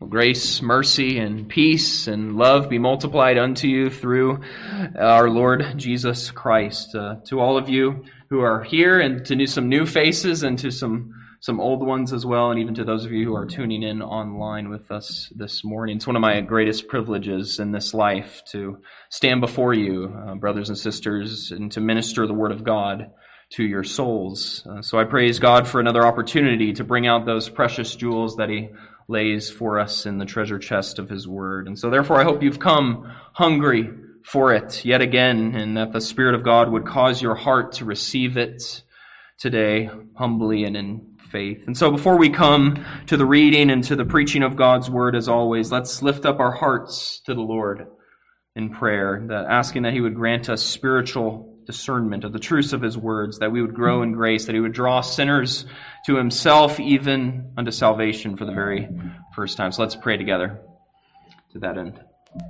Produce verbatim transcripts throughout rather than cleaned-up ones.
Grace, mercy, and peace and love be multiplied unto you through our Lord Jesus Christ. Uh, to all of you who are here, and to new, some new faces, and to some some old ones as well, and even to those of you who are tuning in online with us this morning. It's one of my greatest privileges in this life to stand before you, uh, brothers and sisters, and to minister the Word of God to your souls. Uh, so I praise God for another opportunity to bring out those precious jewels that He lays for us in the treasure chest of His Word. And so therefore I hope you've come hungry for it yet again, and that the Spirit of God would cause your heart to receive it today humbly and in faith. And so before we come to the reading and to the preaching of God's Word, as always, let's lift up our hearts to the Lord in prayer, that asking that He would grant us spiritual discernment of the truths of His words, that we would grow in grace, that He would draw sinners to Himself, even unto salvation for the very first time. So let's pray together to that end.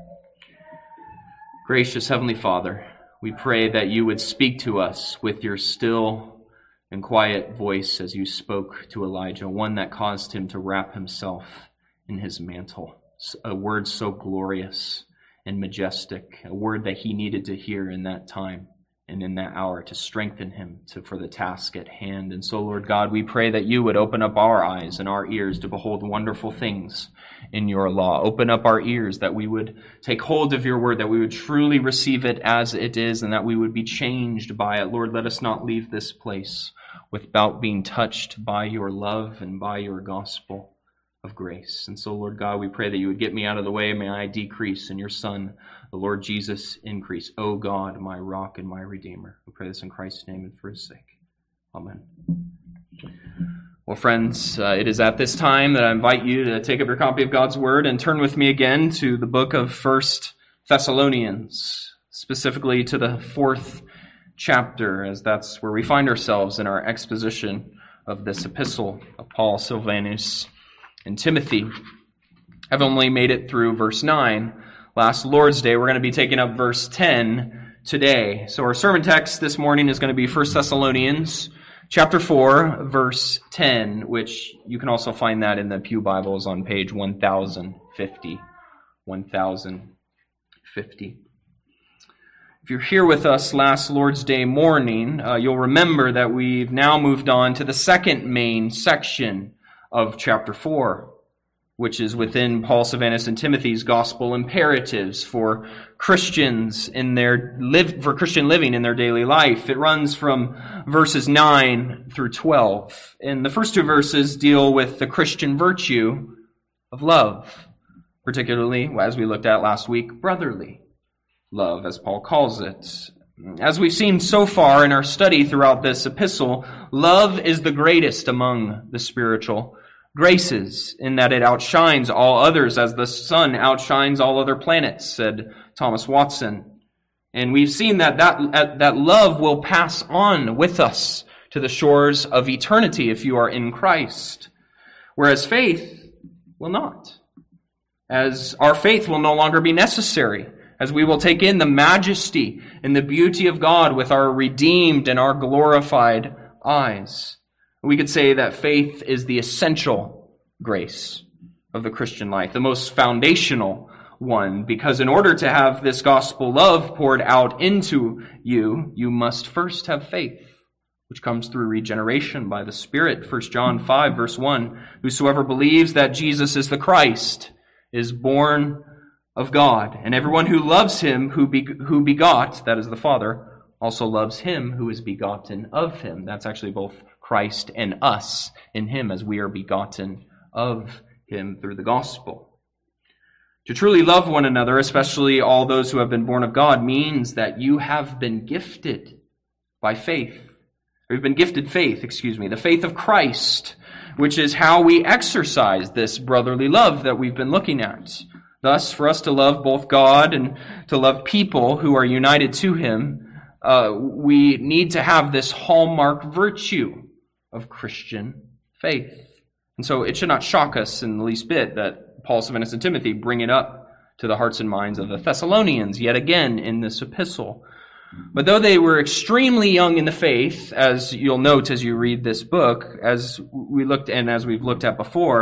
Gracious Heavenly Father, we pray that you would speak to us with your still and quiet voice as you spoke to Elijah, one that caused him to wrap himself in his mantle, a word so glorious and majestic, a word that he needed to hear in that time and in that hour to strengthen him to, for the task at hand. And so, Lord God, we pray that you would open up our eyes and our ears to behold wonderful things in your law. Open up our ears that we would take hold of your word, that we would truly receive it as it is, and that we would be changed by it. Lord, let us not leave this place without being touched by your love and by your gospel of grace. And so, Lord God, we pray that you would get me out of the way. May I decrease, and your Son, the Lord Jesus, increase. O God, my rock and my redeemer. We pray this in Christ's name and for his sake. Amen. Well, friends, uh, it is at this time that I invite you to take up your copy of God's Word and turn with me again to the book of First Thessalonians, specifically to the fourth chapter, as that's where we find ourselves in our exposition of this epistle of Paul, Silvanus, and Timothy. I've only made it through verse nine. Last Lord's Day, we're going to be taking up verse ten today. So our sermon text this morning is going to be First Thessalonians chapter four, verse ten, which you can also find that in the Pew Bibles on page one thousand fifty. one thousand fifty. If you're here with us last Lord's Day morning, uh, you'll remember that we've now moved on to the second main section of chapter four, which is within Paul, Silvanus, and Timothy's gospel imperatives for Christians in their live for Christian living in their daily life. It runs from verses nine through twelve. And the first two verses deal with the Christian virtue of love, particularly, as we looked at last week, brotherly love, as Paul calls it. As we've seen so far in our study throughout this epistle, love is the greatest among the spiritual graces, in that it outshines all others as the sun outshines all other planets, said Thomas Watson. And we've seen that that, that love will pass on with us to the shores of eternity if you are in Christ, whereas faith will not. As our faith will no longer be necessary, as we will take in the majesty and the beauty of God with our redeemed and our glorified eyes. We could say that faith is the essential grace of the Christian life, the most foundational one, because in order to have this gospel love poured out into you, you must first have faith, which comes through regeneration by the Spirit. First John five, verse one, whosoever believes that Jesus is the Christ is born of God, and everyone who loves him who, be, who begot, that is the Father, also loves him who is begotten of him. That's actually both Christ and us in him, as we are begotten of him through the gospel. To truly love one another, especially all those who have been born of God, means that you have been gifted by faith. Or you've been gifted faith, excuse me, the faith of Christ, which is how we exercise this brotherly love that we've been looking at. Thus, for us to love both God and to love people who are united to him, uh, we need to have this hallmark virtue of Christian faith. And so it should not shock us in the least bit that Paul, Silvanus, and Timothy bring it up to the hearts and minds of the Thessalonians yet again in this epistle. But though they were extremely young in the faith, as you'll note as you read this book, as we looked and as we've looked at before,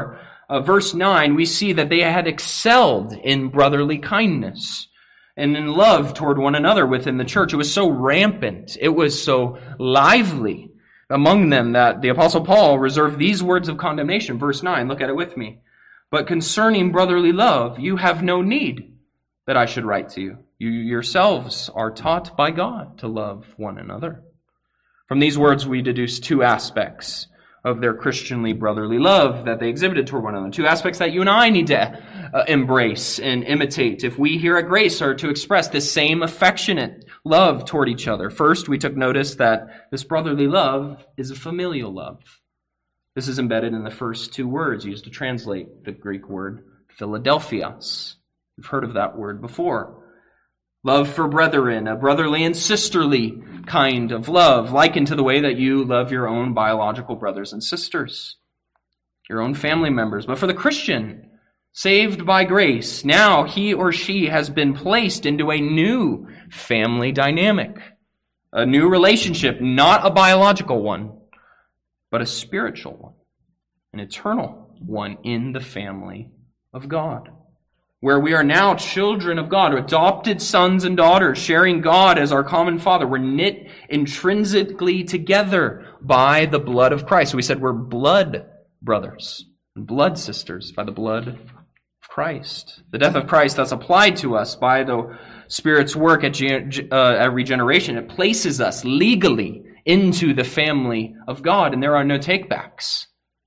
uh, verse nine, we see that they had excelled in brotherly kindness and in love toward one another within the church. It was so rampant. It was so lively among them that the Apostle Paul reserved these words of condemnation. Verse nine, look at it with me. But concerning brotherly love, you have no need that I should write to you. You yourselves are taught by God to love one another. From these words, we deduce two aspects of their Christianly brotherly love that they exhibited toward one another. Two aspects that you and I need to uh, embrace and imitate if we here at Grace are to express this same affectionate love toward each other. First, we took notice that this brotherly love is a familial love. This is embedded in the first two words used to translate the Greek word Philadelphios. You've heard of that word before. Love for brethren, a brotherly and sisterly kind of love, likened to the way that you love your own biological brothers and sisters, your own family members. But for the Christian, saved by grace, now he or she has been placed into a new family dynamic, a new relationship, not a biological one, but a spiritual one, an eternal one in the family of God, where we are now children of God, adopted sons and daughters, sharing God as our common Father. We're knit intrinsically together by the blood of Christ. So we said we're blood brothers and blood sisters by the blood of Christ. The death of Christ that's applied to us by the Spirit's work at, uh, at regeneration, it places us legally into the family of God, and there are no takebacks,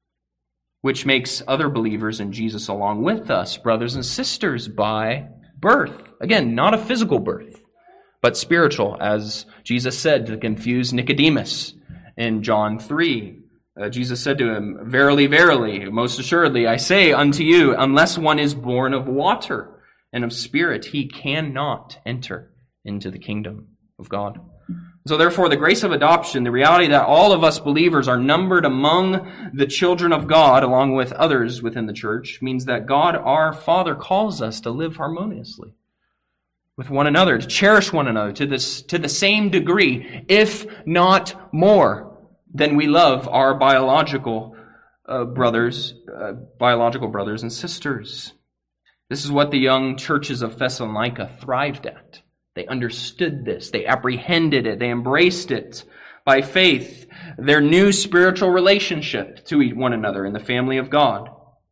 which makes other believers in Jesus along with us brothers and sisters by birth. Again, not a physical birth, but spiritual, as Jesus said to confuse Nicodemus in John three. Uh, Jesus said to him, "Verily, verily, most assuredly, I say unto you, unless one is born of water and of spirit, he cannot enter into the kingdom of God." So therefore, the grace of adoption, the reality that all of us believers are numbered among the children of God, along with others within the church, means that God, our Father, calls us to live harmoniously with one another, to cherish one another to this to the same degree, if not more, than we love our biological uh, brothers, uh, biological brothers and sisters. This is what the young churches of Thessalonica thrived at. They understood this. They apprehended it. They embraced it by faith. Their new spiritual relationship to one another in the family of God.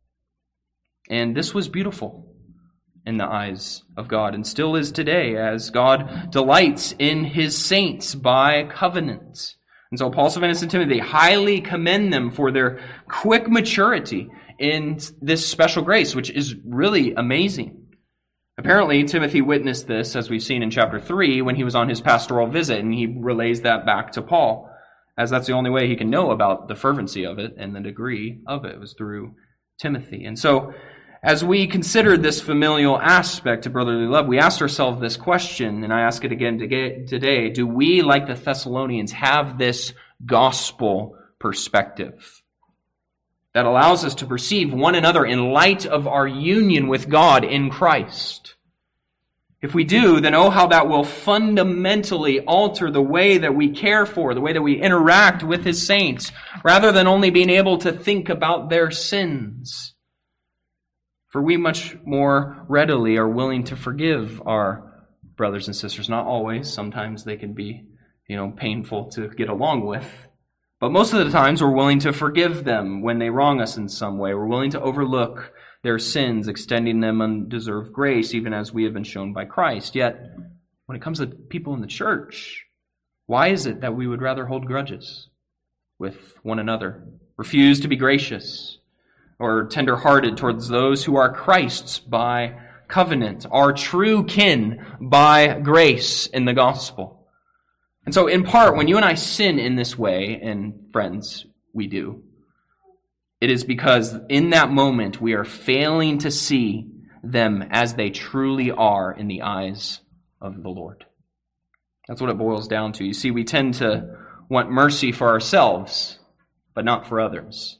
And this was beautiful in the eyes of God, and still is today, as God delights in His saints by covenant. And so Paul, Silvanus, and Timothy highly commend them for their quick maturity in this special grace, which is really amazing. Apparently, Timothy witnessed this, as we've seen in chapter three, when he was on his pastoral visit, and he relays that back to Paul, as that's the only way he can know about the fervency of it and the degree of it, was through Timothy. And so, as we considered this familial aspect of brotherly love, we asked ourselves this question, and I ask it again today: do we, like the Thessalonians, have this gospel perspective that allows us to perceive one another in light of our union with God in Christ? If we do, then oh, how that will fundamentally alter the way that we care for, the way that we interact with His saints, rather than only being able to think about their sins. For we much more readily are willing to forgive our brothers and sisters. Not always. Sometimes they can be, you know, painful to get along with. But most of the times we're willing to forgive them when they wrong us in some way. We're willing to overlook their sins, extending them undeserved grace, even as we have been shown by Christ. Yet, when it comes to people in the church, why is it that we would rather hold grudges with one another, refuse to be gracious or tender-hearted towards those who are Christ's by covenant, our true kin by grace in the gospel? And so, in part, when you and I sin in this way, and friends, we do, it is because in that moment we are failing to see them as they truly are in the eyes of the Lord. That's what it boils down to. You see, we tend to want mercy for ourselves, but not for others.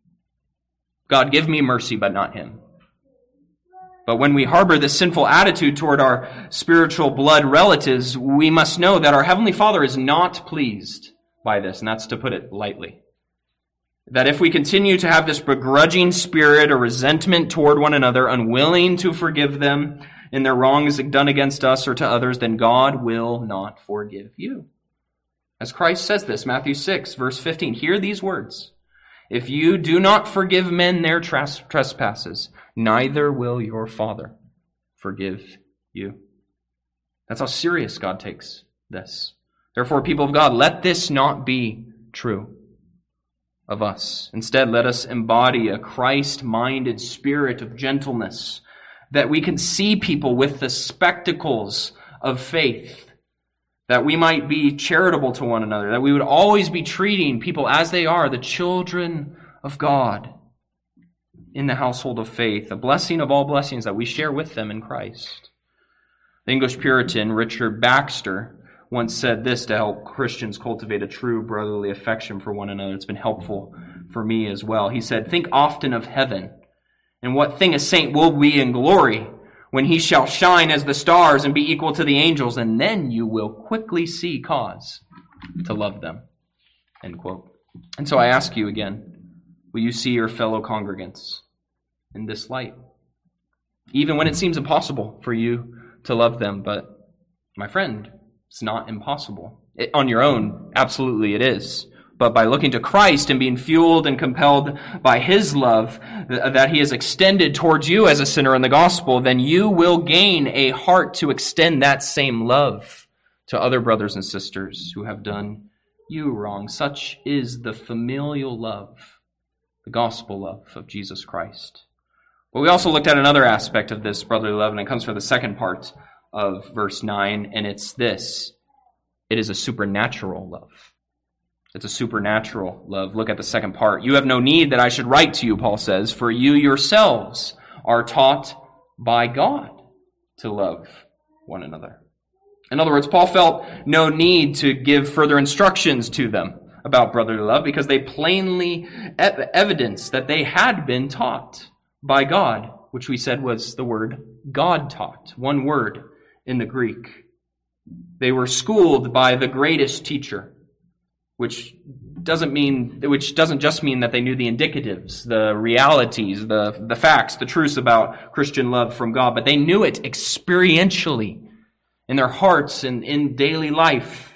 God, give me mercy, but not him. But when we harbor this sinful attitude toward our spiritual blood relatives, we must know that our Heavenly Father is not pleased by this, and that's to put it lightly. That if we continue to have this begrudging spirit or resentment toward one another, unwilling to forgive them in their wrongs done against us or to others, then God will not forgive you. As Christ says this, Matthew six, verse fifteen, hear these words. If you do not forgive men their tres- trespasses, neither will your Father forgive you. That's how serious God takes this. Therefore, people of God, let this not be true of us. Instead, let us embody a Christ-minded spirit of gentleness, that we can see people with the spectacles of faith, that we might be charitable to one another, that we would always be treating people as they are, the children of God in the household of faith, a blessing of all blessings that we share with them in Christ. The English Puritan Richard Baxter once said this to help Christians cultivate a true brotherly affection for one another. It's been helpful for me as well. He said, think often of heaven, and what thing a saint will be in glory when he shall shine as the stars and be equal to the angels, and then you will quickly see cause to love them. End quote. And so I ask you again, will you see your fellow congregants in this light? Even when it seems impossible for you to love them, but my friend, it's not impossible. It, on your own, absolutely it is. But by looking to Christ and being fueled and compelled by His love that He has extended towards you as a sinner in the gospel, then you will gain a heart to extend that same love to other brothers and sisters who have done you wrong. Such is the familial love, the gospel love of Jesus Christ. But we also looked at another aspect of this brotherly love, and it comes from the second part of verse nine, and it's this. It is a supernatural love. It's a supernatural love. Look at the second part. You have no need that I should write to you, Paul says, for you yourselves are taught by God to love one another. In other words, Paul felt no need to give further instructions to them about brotherly love because they plainly ev- evidenced that they had been taught by God, which we said was the word God taught, one word in the Greek. They were schooled by the greatest teacher, which doesn't mean, which doesn't just mean that they knew the indicatives, the realities, the, the facts, the truths about Christian love from God, but they knew it experientially in their hearts and in daily life.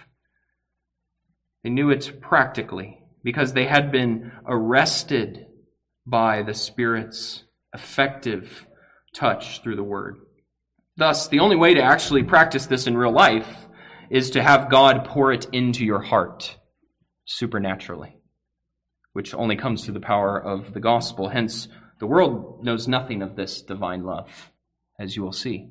They knew it practically because they had been arrested by the Spirit's effective touch through the Word. Thus, the only way to actually practice this in real life is to have God pour it into your heart supernaturally, which only comes through the power of the gospel. Hence, the world knows nothing of this divine love, as you will see.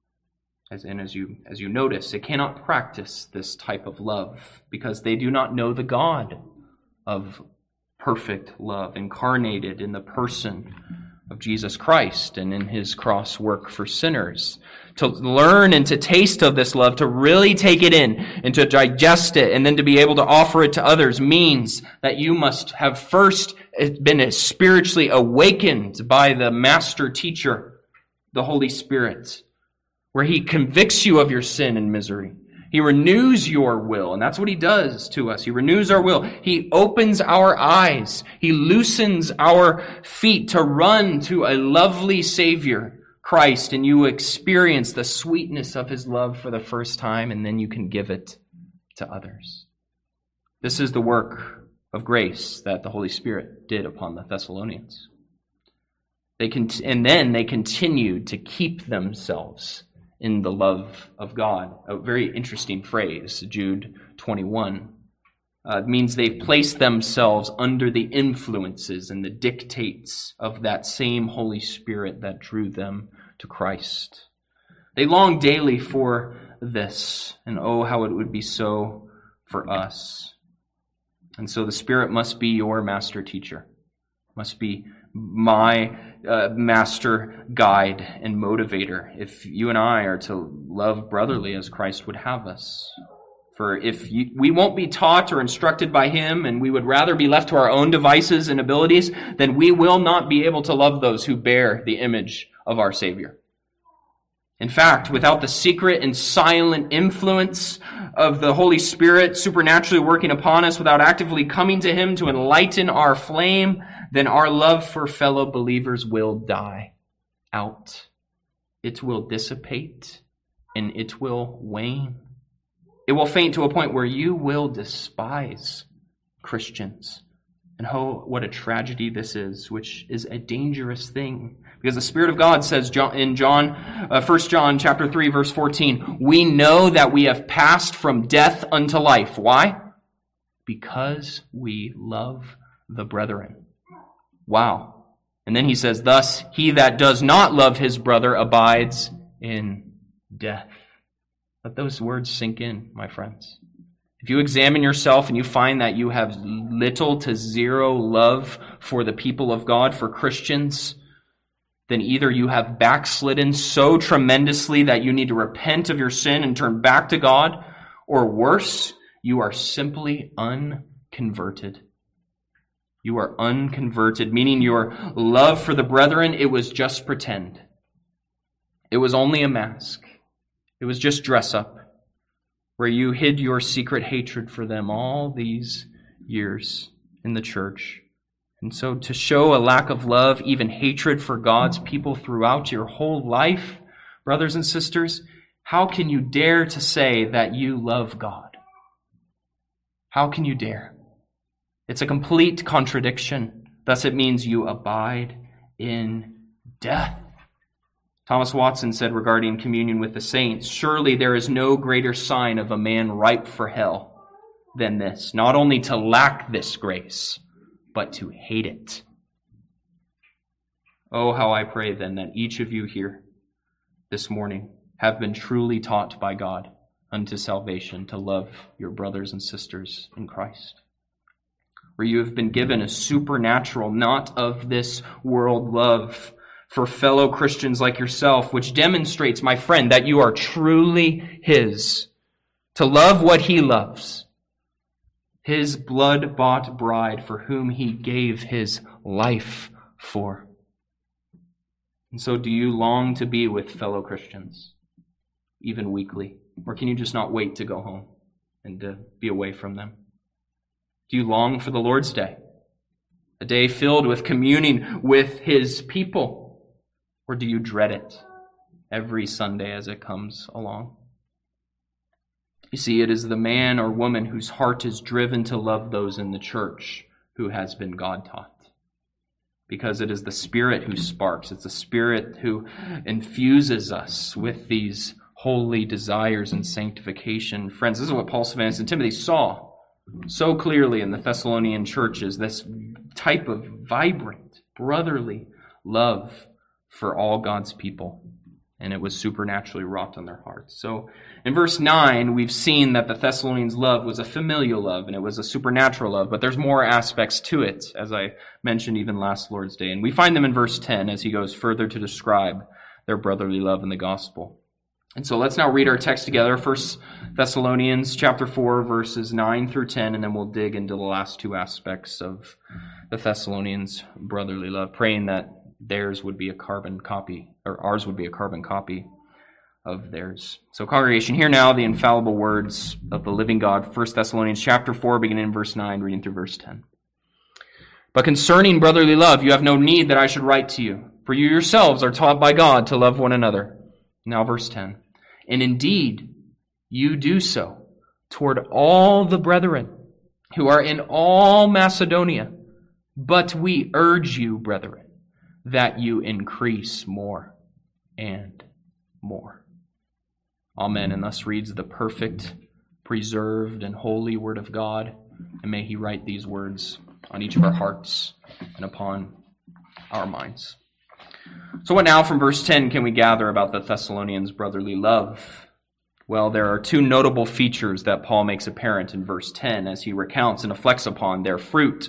As, and as you, as you notice, it cannot practice this type of love because they do not know the God of perfect love incarnated in the person of Jesus Christ and in His cross work for sinners. To learn and to taste of this love, to really take it in and to digest it and then to be able to offer it to others means that you must have first been spiritually awakened by the master teacher, the Holy Spirit, where He convicts you of your sin and misery. He renews your will, and that's what He does to us. He renews our will. He opens our eyes. He loosens our feet to run to a lovely Savior, Christ, and you experience the sweetness of His love for the first time, and then you can give it to others. This is the work of grace that the Holy Spirit did upon the Thessalonians. They can, and then they continued to keep themselves in the love of God. A very interesting phrase, Jude twenty-one. Uh, it means they've placed themselves under the influences and the dictates of that same Holy Spirit that drew them to Christ. They long daily for this, and oh, how it would be so for us. And so the Spirit must be your master teacher, must be my uh, master guide and motivator if you and I are to love brotherly as Christ would have us. For if you, we won't be taught or instructed by Him, and we would rather be left to our own devices and abilities, then we will not be able to love those who bear the image of our Savior. In fact, without the secret and silent influence of the Holy Spirit supernaturally working upon us, without actively coming to Him to enlighten our flame, then our love for fellow believers will die out. It will dissipate and it will wane. It will faint to a point where you will despise Christians. And oh, what a tragedy this is, which is a dangerous thing. Because the Spirit of God says in John, uh, First John chapter three, verse fourteen, we know that we have passed from death unto life. Why? Because we love the brethren. Wow. And then he says, thus, he that does not love his brother abides in death. Let those words sink in, my friends. If you examine yourself and you find that you have little to zero love for the people of God, for Christians, then either you have backslidden so tremendously that you need to repent of your sin and turn back to God, or worse, you are simply unconverted. You are unconverted, meaning your love for the brethren, it was just pretend. It was only a mask. It was just dress up, where you hid your secret hatred for them all these years in the church. And so to show a lack of love, even hatred for God's people throughout your whole life, brothers and sisters, how can you dare to say that you love God? How can you dare? It's a complete contradiction. Thus it means you abide in death. Thomas Watson said regarding communion with the saints, surely there is no greater sign of a man ripe for hell than this, not only to lack this grace, but to hate it. Oh, how I pray then that each of you here this morning have been truly taught by God unto salvation to love your brothers and sisters in Christ. Where you have been given a supernatural, not of this world love for fellow Christians like yourself, which demonstrates, my friend, that you are truly His. To love what He loves. His blood-bought bride for whom He gave His life for. And so do you long to be with fellow Christians, even weekly? Or can you just not wait to go home and to be away from them? Do you long for the Lord's Day? A day filled with communing with His people? Or do you dread it every Sunday as it comes along? You see, it is the man or woman whose heart is driven to love those in the church who has been God-taught. Because it is the Spirit who sparks. It's the Spirit who infuses us with these holy desires and sanctification. Friends, this is what Paul, Silvanus, and Timothy saw so clearly in the Thessalonian churches, this type of vibrant, brotherly love for all God's people. And it was supernaturally wrought on their hearts. So in verse nine, we've seen that the Thessalonians' love was a familial love and it was a supernatural love, but there's more aspects to it, as I mentioned even last Lord's Day. And we find them in verse ten as he goes further to describe their brotherly love in the gospel. And so let's now read our text together, First Thessalonians chapter four, verses nine through ten, and then we'll dig into the last two aspects of the Thessalonians' brotherly love, praying that theirs would be a carbon copy, or ours would be a carbon copy of theirs. So congregation, hear now the infallible words of the living God, First Thessalonians chapter four, beginning in verse nine, reading through verse ten. But concerning brotherly love, you have no need that I should write to you, for you yourselves are taught by God to love one another. Now verse ten. And indeed, you do so toward all the brethren who are in all Macedonia. But we urge you, brethren, that you increase more and more. Amen. And thus reads the perfect, preserved, and holy Word of God. And may He write these words on each of our hearts and upon our minds. So what now from verse ten can we gather about the Thessalonians' brotherly love? Well, there are two notable features that Paul makes apparent in verse ten as he recounts and reflects upon their fruit,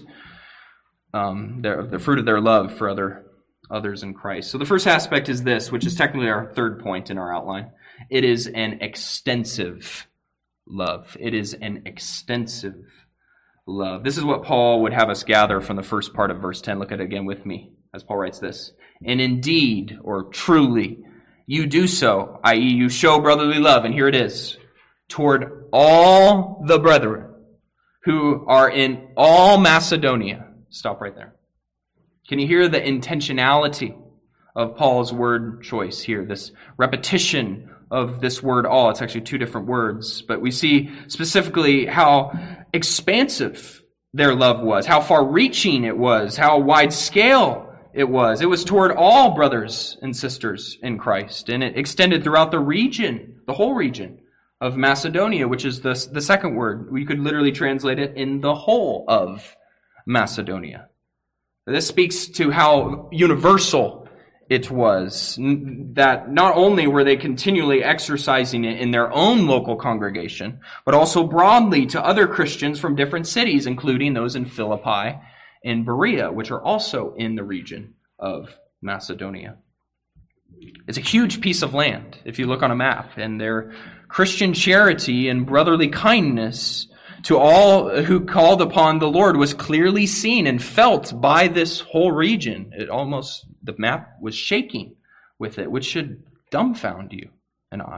um, their, the fruit of their love for other others in Christ. So the first aspect is this, which is technically our third point in our outline. It is an extensive love. It is an extensive love. This is what Paul would have us gather from the first part of verse ten. Look at it again with me as Paul writes this. And indeed, or truly, you do so, that is you show brotherly love, and here it is, toward all the brethren who are in all Macedonia. Stop right there. Can you hear the intentionality of Paul's word choice here? This repetition of this word all. It's actually two different words, but we see specifically how expansive their love was, how far-reaching it was, how wide-scale it was. It was toward all brothers and sisters in Christ, and it extended throughout the region, the whole region of Macedonia, which is the, the second word. We could literally translate it in the whole of Macedonia. This speaks to how universal it was, that not only were they continually exercising it in their own local congregation, but also broadly to other Christians from different cities, including those in Philippi and Berea, which are also in the region of Macedonia. It's a huge piece of land, if you look on a map, and their Christian charity and brotherly kindness to all who called upon the Lord was clearly seen and felt by this whole region. It almost, the map was shaking with it, which should dumbfound you and I.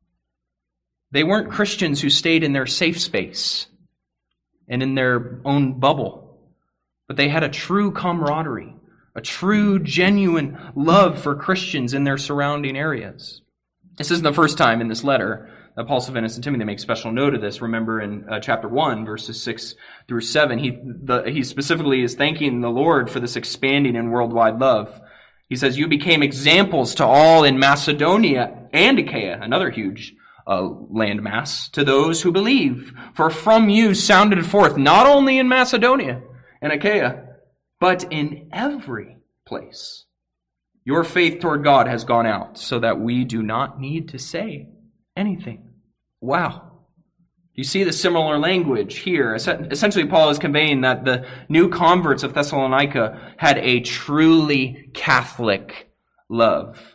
They weren't Christians who stayed in their safe space and in their own bubble, but they had a true camaraderie, a true, genuine love for Christians in their surrounding areas. This isn't the first time in this letter that Paul, Silvanus, and Timothy make special note of this. Remember in uh, chapter one, verses six through seven, he, the, he specifically is thanking the Lord for this expanding and worldwide love. He says, you became examples to all in Macedonia and Achaia, another huge uh, landmass, to those who believe. For from you sounded forth, not only in Macedonia and Achaia, but in every place, your faith toward God has gone out, so that we do not need to say anything. Wow. You see the similar language here. Essentially, Paul is conveying that the new converts of Thessalonica had a truly Catholic love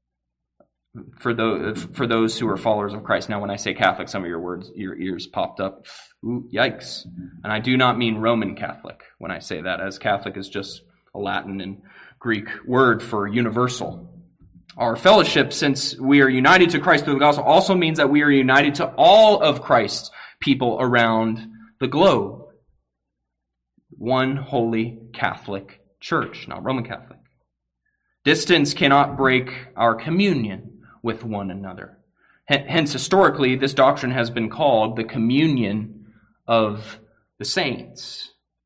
for those, for those who are followers of Christ. Now, when I say Catholic, some of your words, your ears popped up. Ooh, yikes. And I do not mean Roman Catholic when I say that, as Catholic is just a Latin and Greek word for universal. Our fellowship, since we are united to Christ through the gospel, also means that we are united to all of Christ's people around the globe. One holy Catholic church, not Roman Catholic. Distance cannot break our communion with one another. Hence, historically, this doctrine has been called the communion of the saints.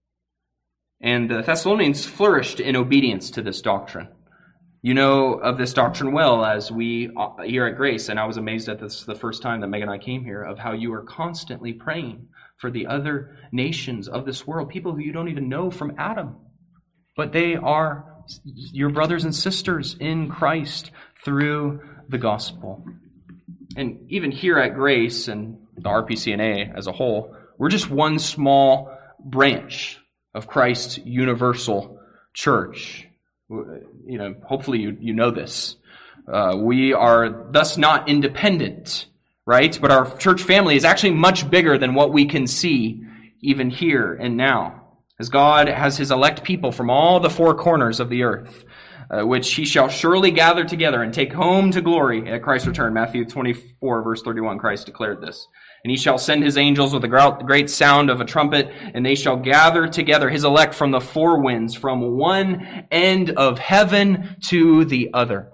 And the Thessalonians flourished in obedience to this doctrine. You know of this doctrine well, as we here at Grace, and I was amazed at this the first time that Meg and I came here, of how you are constantly praying for the other nations of this world, people who you don't even know from Adam. But they are your brothers and sisters in Christ through the gospel. And even here at Grace and the R P C N A as a whole, we're just one small branch of Christ's universal church. You know, hopefully you, you know this. Uh, we are thus not independent, right? But our church family is actually much bigger than what we can see even here and now. As God has his elect people from all the four corners of the earth, uh, which he shall surely gather together and take home to glory at Christ's return. Matthew twenty-four, verse thirty-one, Christ declared this. And he shall send his angels with a great sound of a trumpet, and they shall gather together his elect from the four winds, from one end of heaven to the other.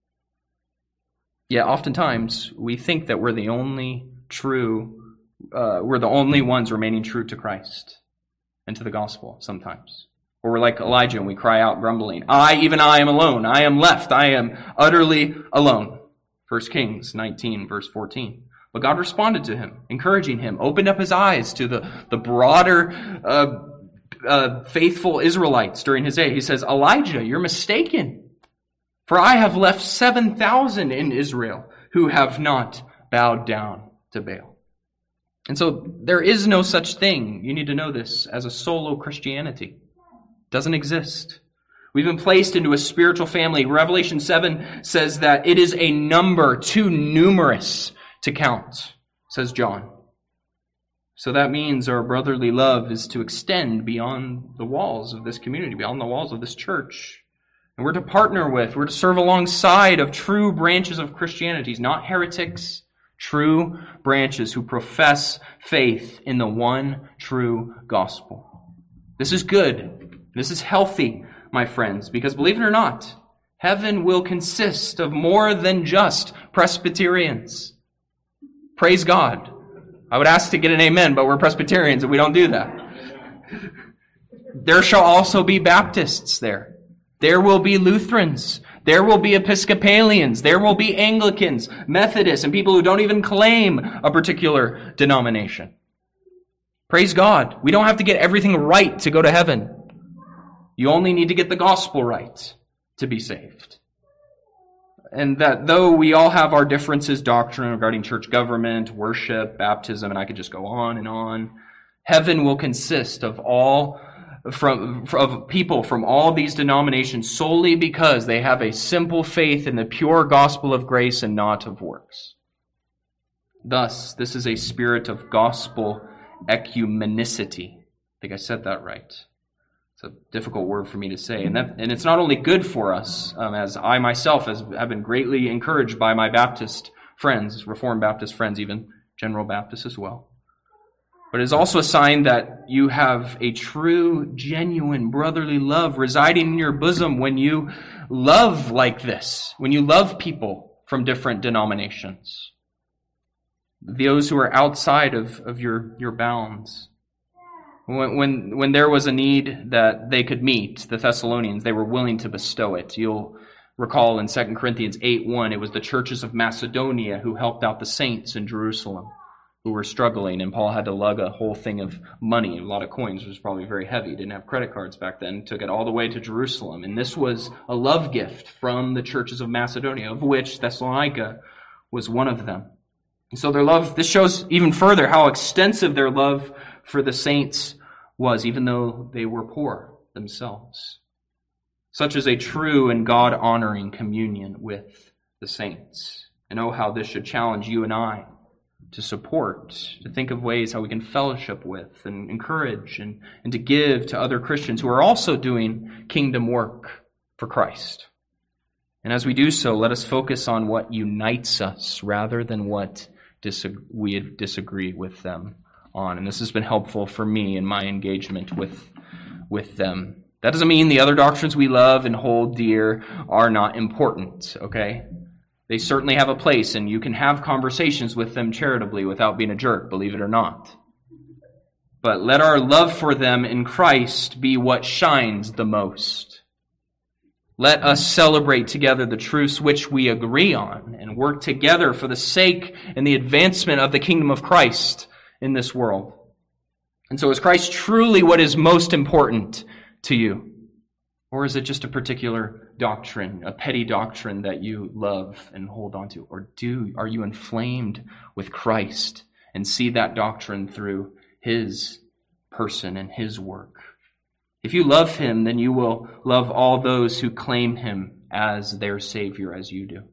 Yet oftentimes we think that we're the only true, uh, we're the only ones remaining true to Christ and to the gospel sometimes. Or we're like Elijah and we cry out grumbling, I, even I am alone. I am left. I am utterly alone. First Kings nineteen, verse fourteen. But God responded to him, encouraging him, opened up his eyes to the, the broader, uh, uh, faithful Israelites during his day. He says, Elijah, you're mistaken. For I have left seven thousand in Israel who have not bowed down to Baal. And so there is no such thing, you need to know this, as a solo Christianity. It doesn't exist. We've been placed into a spiritual family. Revelation seven says that it is a number too numerous to count, says John. So that means our brotherly love is to extend beyond the walls of this community, beyond the walls of this church. And we're to partner with, we're to serve alongside of true branches of Christianity, not heretics, true branches who profess faith in the one true gospel. This is good. This is healthy, my friends, because believe it or not, heaven will consist of more than just Presbyterians. Praise God. I would ask to get an amen, but we're Presbyterians and we don't do that. There shall also be Baptists there. There will be Lutherans. There will be Episcopalians. There will be Anglicans, Methodists, and people who don't even claim a particular denomination. Praise God. We don't have to get everything right to go to heaven. You only need to get the gospel right to be saved. And that though we all have our differences doctrine regarding church government, worship, baptism, and I could just go on and on, heaven will consist of all from of people from all these denominations solely because they have a simple faith in the pure gospel of grace and not of works. Thus, this is a spirit of gospel ecumenicity. I think I said that right. It's a difficult word for me to say. And that, and it's not only good for us, um, as I myself has, have been greatly encouraged by my Baptist friends, Reformed Baptist friends, even General Baptist as well. But it is also a sign that you have a true, genuine brotherly love residing in your bosom when you love like this, when you love people from different denominations, those who are outside of, of your, your bounds. When, when, when there was a need that they could meet, the Thessalonians, they were willing to bestow it. You'll recall in Second Corinthians eight one, it was the churches of Macedonia who helped out the saints in Jerusalem who were struggling, and Paul had to lug a whole thing of money, a lot of coins, which was probably very heavy. Didn't have credit cards back then. Took it all the way to Jerusalem. And this was a love gift from the churches of Macedonia, of which Thessalonica was one of them. And so their love, this shows even further how extensive their love for the saints was, even though they were poor themselves. Such is a true and God-honoring communion with the saints. And oh, how this should challenge you and I to support, to think of ways how we can fellowship with and encourage and, and to give to other Christians who are also doing kingdom work for Christ. And as we do so, let us focus on what unites us rather than what disag- we disagree with them on. And this has been helpful for me in my engagement with, with them. That doesn't mean the other doctrines we love and hold dear are not important, okay? They certainly have a place, and you can have conversations with them charitably without being a jerk, believe it or not. But let our love for them in Christ be what shines the most. Let us celebrate together the truths which we agree on and work together for the sake and the advancement of the kingdom of Christ in this world. And so is Christ truly what is most important to you? Or is it just a particular doctrine, a petty doctrine that you love and hold on to? Or do are you inflamed with Christ and see that doctrine through His person and His work? If you love Him, then you will love all those who claim Him as their Savior as you do.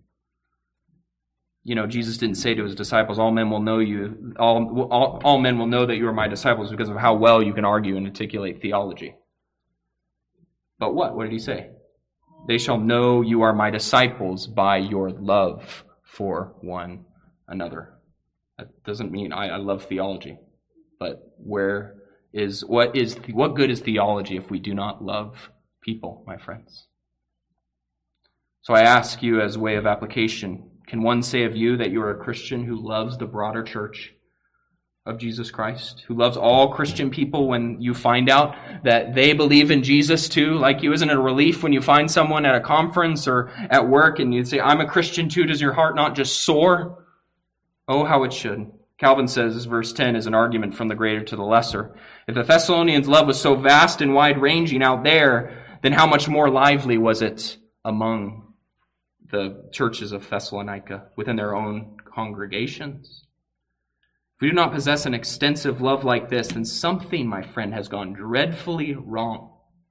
You know, Jesus didn't say to His disciples, all men will know you, all, all, all men will know that you are my disciples because of how well you can argue and articulate theology. But what? What did He say? They shall know you are my disciples by your love for one another. That doesn't mean I, I love theology. But where is, what is, what good is theology if we do not love people, my friends? So I ask you as a way of application, can one say of you that you are a Christian who loves the broader church of Jesus Christ, who loves all Christian people when you find out that they believe in Jesus too, like you? Isn't it a relief when you find someone at a conference or at work and you say, I'm a Christian too? Does your heart not just soar? Oh, how it should. Calvin says, verse ten is an argument from the greater to the lesser. If the Thessalonians' love was so vast and wide-ranging out there, then how much more lively was it among the churches of Thessalonica within their own congregations? If we do not possess an extensive love like this, then something, my friend, has gone dreadfully wrong.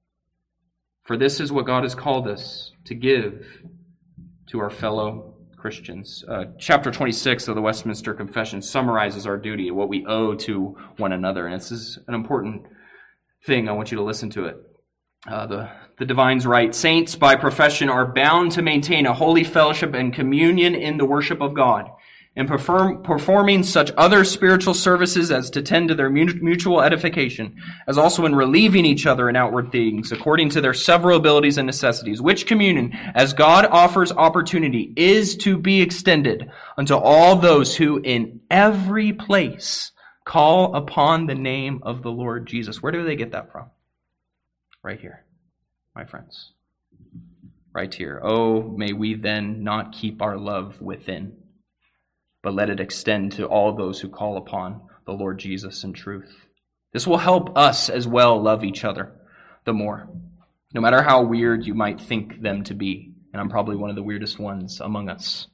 For this is what God has called us to give to our fellow Christians. Uh, chapter twenty-six of the Westminster Confession summarizes our duty, what we owe to one another. And this is an important thing. I want you to listen to it. Uh, the, the divines write, "Saints by profession are bound to maintain a holy fellowship and communion in the worship of God, and perform, performing such other spiritual services as to tend to their mutual edification, as also in relieving each other in outward things, according to their several abilities and necessities, which communion, as God offers opportunity, is to be extended unto all those who in every place call upon the name of the Lord Jesus." Where do they get that from? Right here, my friends. Right here. "Oh, may we then not keep our love within, but let it extend to all those who call upon the Lord Jesus in truth." This will help us as well love each other the more, no matter how weird you might think them to be. And I'm probably one of the weirdest ones among us.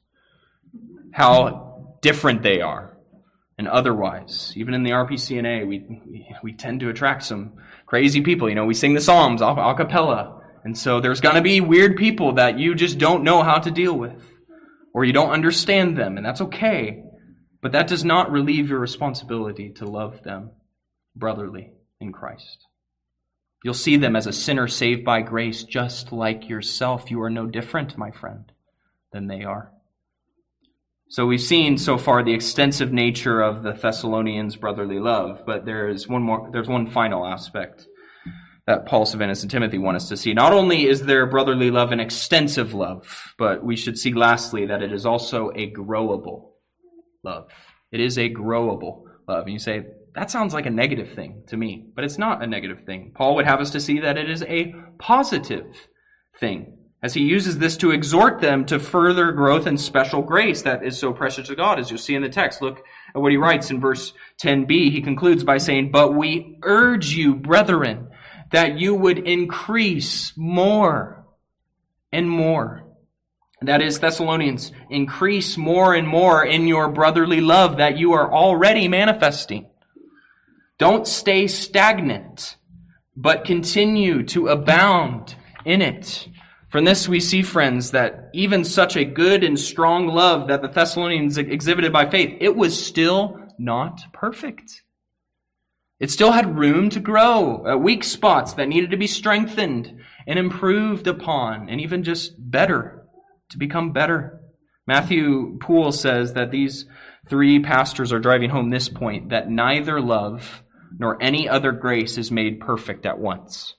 How different they are. And otherwise, even in the R P C N A, we, we we tend to attract some crazy people. You know, we sing the Psalms a, a cappella. And so there's going to be weird people that you just don't know how to deal with, or you don't understand them, and that's okay. But that does not relieve your responsibility to love them brotherly in Christ. You'll see them as a sinner saved by grace, just like yourself. You are no different, my friend, than they are. So we've seen so far the extensive nature of the Thessalonians' brotherly love, but there is one more. There's one final aspect that Paul, Silvanus, and Timothy want us to see. Not only is their brotherly love an extensive love, but we should see lastly that it is also a growable love. It is a growable love. And you say, that sounds like a negative thing to me, but it's not a negative thing. Paul would have us to see that it is a positive thing, as he uses this to exhort them to further growth and special grace that is so precious to God, as you'll see in the text. Look at what he writes in verse ten b. He concludes by saying, "But we urge you, brethren, that you would increase more and more." That is, Thessalonians, increase more and more in your brotherly love that you are already manifesting. Don't stay stagnant, but continue to abound in it. From this we see, friends, that even such a good and strong love that the Thessalonians exhibited by faith, it was still not perfect. It still had room to grow, uh, weak spots that needed to be strengthened and improved upon, and even just better, to become better. Matthew Poole says that these three pastors are driving home this point, that neither love nor any other grace is made perfect at once.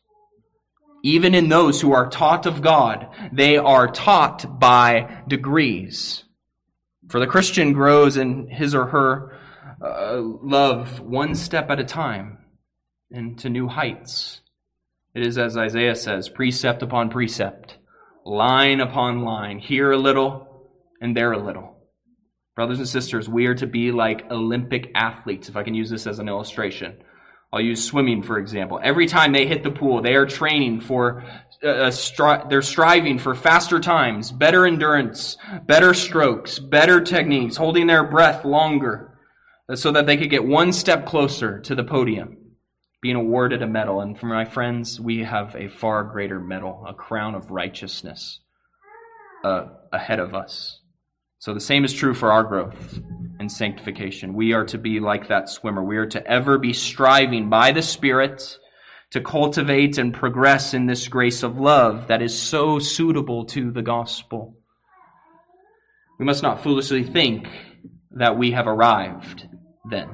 Even in those who are taught of God, they are taught by degrees. For the Christian grows in his or her uh, love one step at a time into new heights. It is, as Isaiah says, precept upon precept, line upon line, here a little and there a little. Brothers and sisters, we are to be like Olympic athletes, if I can use this as an illustration. I'll use swimming, for example. Every time they hit the pool, they are training for, uh, stri- they're striving for faster times, better endurance, better strokes, better techniques, holding their breath longer, so that they could get one step closer to the podium, being awarded a medal. And for my friends, we have a far greater medal, a crown of righteousness uh, ahead of us. So the same is true for our growth and sanctification. We are to be like that swimmer. We are to ever be striving by the Spirit to cultivate and progress in this grace of love that is so suitable to the gospel. We must not foolishly think that we have arrived then,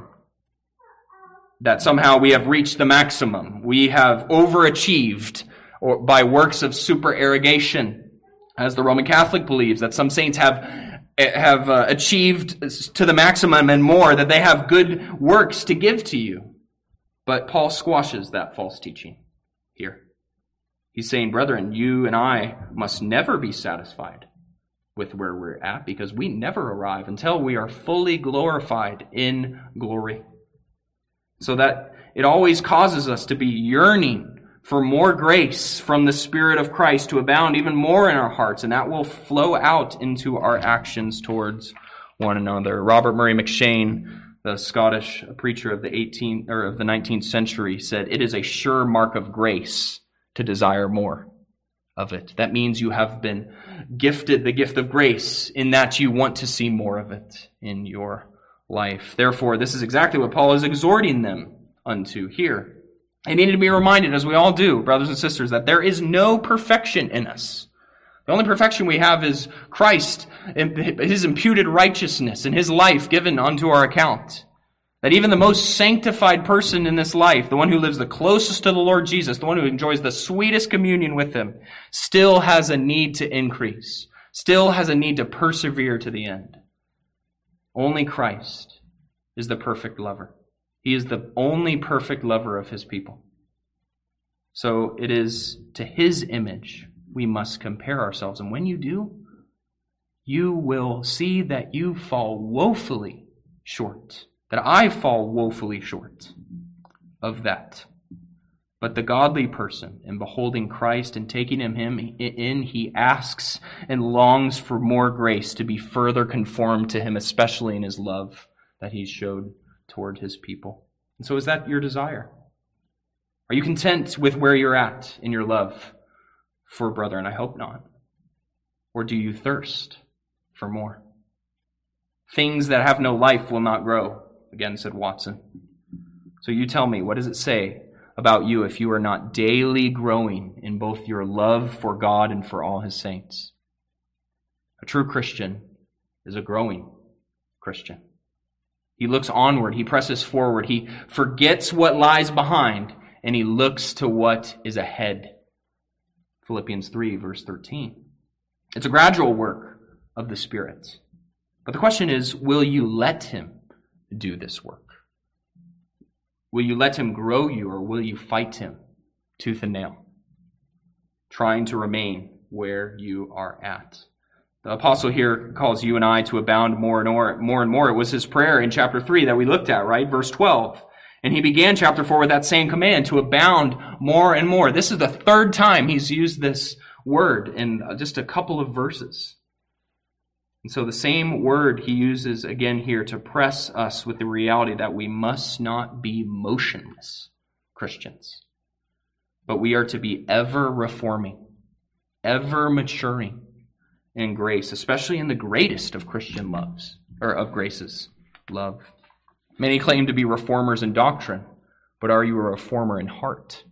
that somehow we have reached the maximum. We have overachieved or by works of supererogation, as the Roman Catholic believes, that some saints have have uh, achieved to the maximum and more, that they have good works to give to you. But Paul squashes that false teaching here. He's saying, brethren, you and I must never be satisfied with where we're at, because we never arrive until we are fully glorified in glory. So that it always causes us to be yearning for more grace from the Spirit of Christ to abound even more in our hearts, and that will flow out into our actions towards one another. Robert Murray McShane, the Scottish preacher of the eighteenth or of the nineteenth century, said, "It is a sure mark of grace to desire more of it." That means you have been gifted the gift of grace in that you want to see more of it in your life. Therefore, this is exactly what Paul is exhorting them unto here. They need to be reminded, as we all do, brothers and sisters, that there is no perfection in us. The only perfection we have is Christ, his imputed righteousness, and his life given unto our account. That even the most sanctified person in this life, the one who lives the closest to the Lord Jesus, the one who enjoys the sweetest communion with him, still has a need to increase, still has a need to persevere to the end. Only Christ is the perfect lover. He is the only perfect lover of his people. So it is to his image we must compare ourselves. And when you do, you will see that you fall woefully short. That I fall woefully short of that. But the godly person, in beholding Christ and taking him in, he asks and longs for more grace to be further conformed to him, especially in his love that he showed toward his people. And so is that your desire? Are you content with where you're at in your love for a brother? And I hope not. Or do you thirst for more? Things that have no life will not grow. Again, said Watson. So you tell me, what does it say about you if you are not daily growing in both your love for God and for all his saints? A true Christian is a growing Christian. He looks onward, he presses forward, he forgets what lies behind, and he looks to what is ahead. Philippians three, verse thirteen. It's a gradual work of the Spirit. But the question is, will you let him do this work? Will you let him grow you, or will you fight him tooth and nail, trying to remain where you are at? The apostle here calls you and I to abound more and more, more and more. It was his prayer in chapter three that we looked at, right? Verse twelve. And he began chapter four with that same command, to abound more and more. This is the third time he's used this word in just a couple of verses. And so the same word he uses again here to press us with the reality that we must not be motionless Christians, but we are to be ever reforming, ever maturing in grace, especially in the greatest of Christian loves, or of graces, love. Many claim to be reformers in doctrine, but are you a reformer in heart?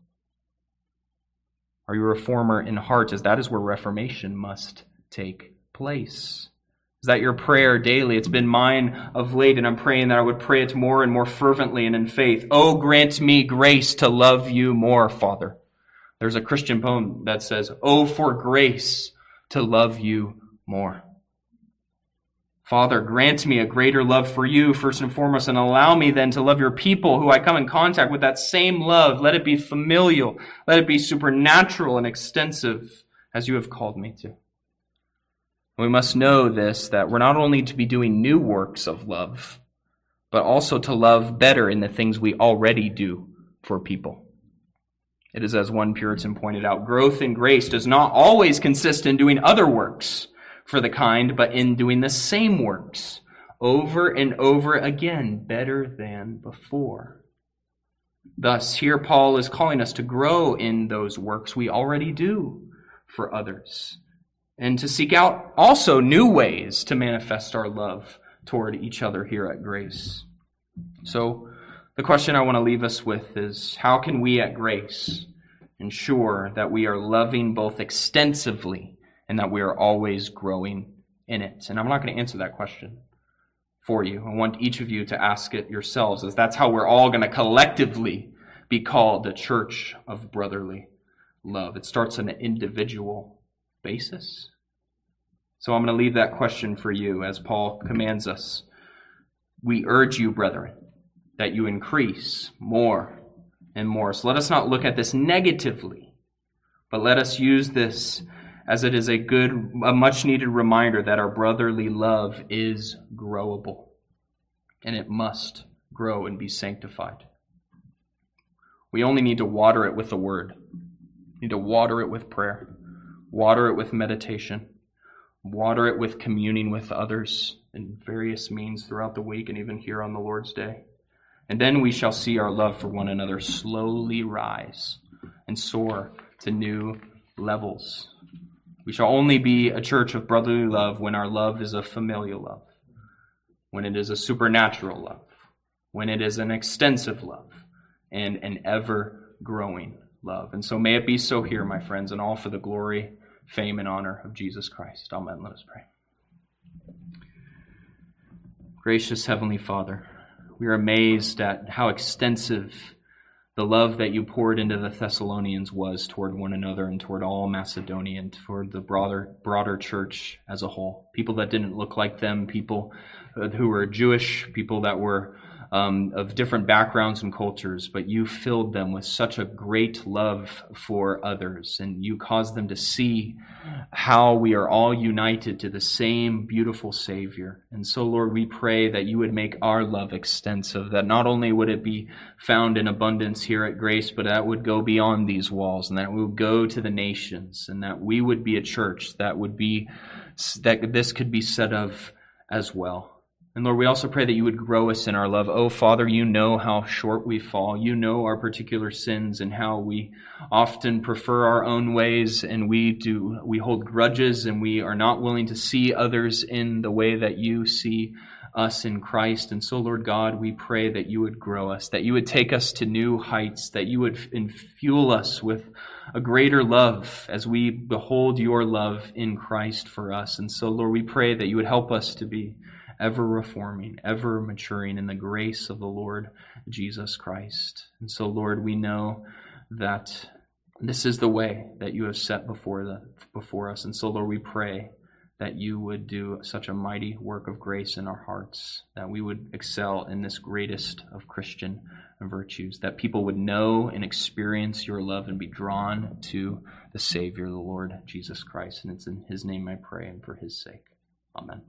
Are you a reformer in heart, as that is where reformation must take place? Is that your prayer daily? It's been mine of late, and I'm praying that I would pray it more and more fervently and in faith. Oh, grant me grace to love you more, Father. There's a Christian poem that says, oh, for grace to love you more. Father, grant me a greater love for you, first and foremost, and allow me then to love your people who I come in contact with that same love. Let it be familial. Let it be supernatural and extensive as you have called me to. We must know this, that we're not only to be doing new works of love, but also to love better in the things we already do for people. It is as one Puritan pointed out, growth in grace does not always consist in doing other works for the kind, but in doing the same works over and over again, better than before. Thus, here Paul is calling us to grow in those works we already do for others, and to seek out also new ways to manifest our love toward each other here at Grace. So the question I want to leave us with is, how can we at Grace ensure that we are loving both extensively and that we are always growing in it? And I'm not going to answer that question for you. I want each of you to ask it yourselves, as that's how we're all going to collectively be called a church of brotherly love. It starts on an individual basis. So I'm going to leave that question for you as Paul commands us. We urge you, brethren, that you increase more and more. So let us not look at this negatively, but let us use this as it is a good, a much needed reminder that our brotherly love is growable, and it must grow and be sanctified. We only need to water it with the word. We need to water it with prayer. Water it with meditation. Water it with communing with others in various means throughout the week and even here on the Lord's Day. And then we shall see our love for one another slowly rise and soar to new levels. We shall only be a church of brotherly love when our love is a familial love, when it is a supernatural love, when it is an extensive love, and an ever ever-growing love. And so may it be so here, my friends, and all for the glory, fame, and honor of Jesus Christ. Amen. Let us pray. Gracious Heavenly Father, we are amazed at how extensive the love that you poured into the Thessalonians was toward one another and toward all Macedonia and toward the broader, broader church as a whole. People that didn't look like them, people who were Jewish, people that were um, of different backgrounds and cultures, but you filled them with such a great love for others, and you caused them to see how we are all united to the same beautiful Savior. And so, Lord, we pray that you would make our love extensive, that not only would it be found in abundance here at Grace, but that would go beyond these walls, and that we would go to the nations, and that we would be a church that would be, that this could be said of as well. And Lord, we also pray that you would grow us in our love. Oh, Father, you know how short we fall. You know our particular sins and how we often prefer our own ways, and we do we hold grudges, and we are not willing to see others in the way that you see us in Christ. And so, Lord God, we pray that you would grow us, that you would take us to new heights, that you would infuel us with a greater love as we behold your love in Christ for us. And so, Lord, we pray that you would help us to be ever reforming, ever maturing in the grace of the Lord Jesus Christ. And so, Lord, we know that this is the way that you have set before the before us. And so, Lord, we pray that you would do such a mighty work of grace in our hearts, that we would excel in this greatest of Christian virtues, that people would know and experience your love and be drawn to the Savior, the Lord Jesus Christ. And it's in his name I pray, and for his sake. Amen.